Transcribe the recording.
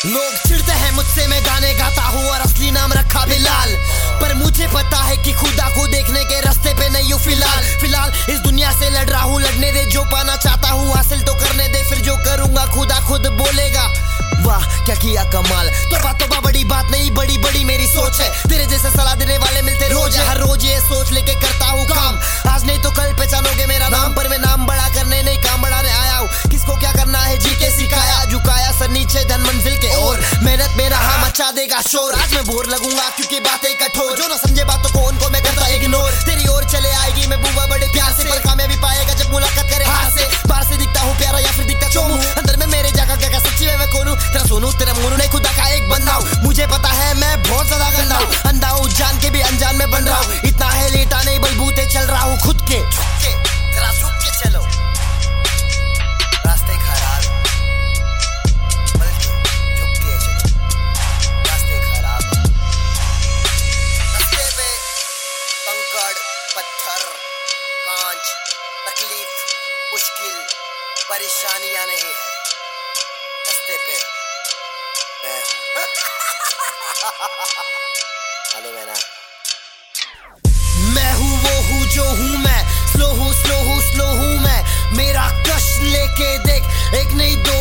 लोग चिढ़ते हैं मुझसे, मैं गाने गाता हूँ और असली नाम रखा बिलाल। पर मुझे पता है कि खुदा को देखने के रास्ते पे नहीं हूँ फिलहाल इस दुनिया से लड़ रहा हूँ। लड़ने दे, जो पाना चाहता हूँ हासिल तो करने दे, फिर जो करूंगा खुदा खुद बोलेगा। वाह क्या किया कमाल, तोबा बड़ी बात नहीं, बड़ी बड़ी मेरी सोच है। तेरे जैसे सलाह देने वाले मिलते रोज है, हर रोज ये सोच लेके करता हूँ काम। आज नहीं तो कल पहचानोगे मेरा नाम, पर मैं नाम बड़ा करने नहीं काम बढ़ाने आया हूँ। किसको क्या करना है जी के सिखाया, झुकाया सर नीचे धन मंजिल के ओर। मेहनत में रहा मचा देगा शोर, आज मैं बोर लगूंगा क्योंकि बातें कठोर। जो ना समझे बातों को उनको मैं करता इग्नोर। तेरी ओर चले आएगी मैं बुआ बड़े प्यार से, पर कामयाबी पाएगा जब मुलाकात करे हार से। बाहर से दिखता हूँ प्यारा या फिर दिखता चोमू, अंदर में मेरे जागा क्या सच्ची मैं कौन हूँ। तेरा सोनू तेरा मोनू नहीं, खुदा का एक बंदा हूँ। मुझे पता है मैं बहुत ज्यादा गंदा हूँ, अंधा हूँ जान के भी अनजान में बन रहा हूँ। इतना है लेटा नहीं बलबूते चल रहा हूँ खुद के, जरा झुक के चलो। रास्ते खराब बल्कि झुक के चलो, रास्ते खराब। रास्ते पे कंकड़ पत्थर कांच तकलीफ मुश्किल परेशानियां नहीं है, रास्ते पे मालूम है ना। मैं हूँ वो हूँ जो हूँ मैं, स्लो हूँ मैं। मेरा कष्ट लेके देख, एक नहीं दो